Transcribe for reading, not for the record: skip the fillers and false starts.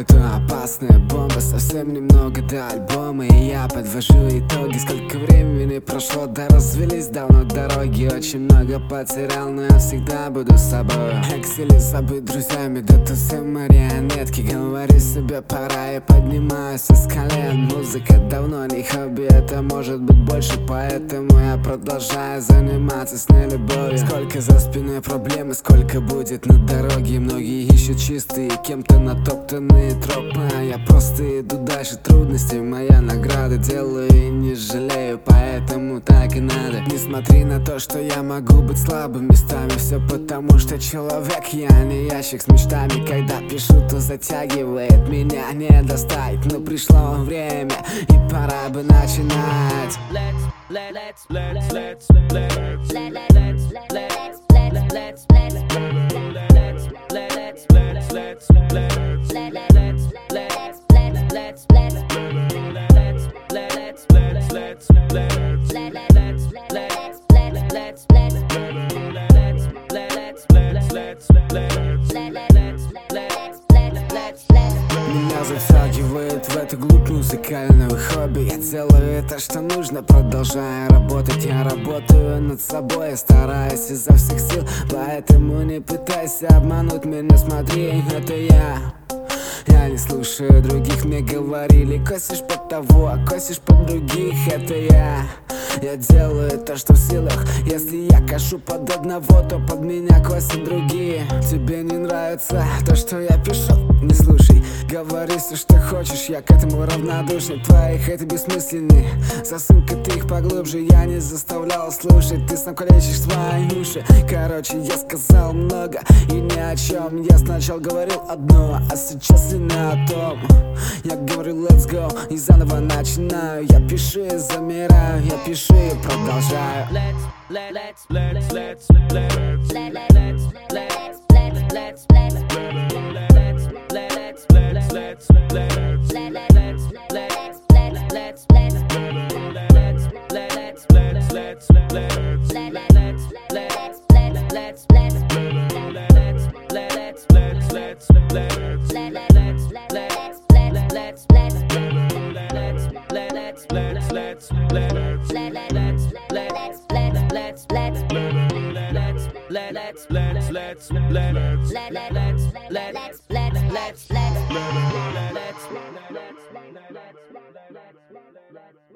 это опасная бомба. Совсем немного до альбома, и я подвожу итоги. Сколько времени прошло, да развелись давно дороги. Очень много потерял, но я всегда буду с собой. Эксели забыть друзьями, да тут все марионетки. Говори себе пора, и поднимаюсь с колен. Музыка давно не хобби, это может быть больше, поэтому я продолжаю заниматься с ней любовью. Сколько за спиной проблемы, сколько будет на дороге. Многие ищут чистые, кем-то натоптанные тропы, а я просто иду дальше. Трудности моя награда, делаю и не жалею, поэтому так и надо. Не смотри на то, что я могу быть слабым местами. Все потому, что человек, я не ящик с мечтами. Когда пишу, то затягивает, меня не достать. Но пришло время, и пора бы начинать. Меня затягивает в эту глубь музыкального хобби. Я делаю это, что нужно, продолжаю работать. Я работаю над собой, я стараюсь изо всех сил, поэтому не пытайся обмануть меня, смотри, это я не слушаю других, мне говорили: косишь под того, а косишь под других. Это я делаю то, что в силах. Если я кошу под одного, то под меня косят другие. Тебе не нравится то, что я пишу? Не слушай, говори все, что хочешь, я к этому равнодушен. Твои хейты бессмысленны, засунь-ка ты их поглубже. Я не заставлял слушать, ты сам калечишь свои уши. Короче, я сказал много и ни о чем. Я сначала говорил одно, а сейчас и не о том. Я говорю let's go и заново начинаю. Я пишу и замираю, я пишу и продолжаю. Let's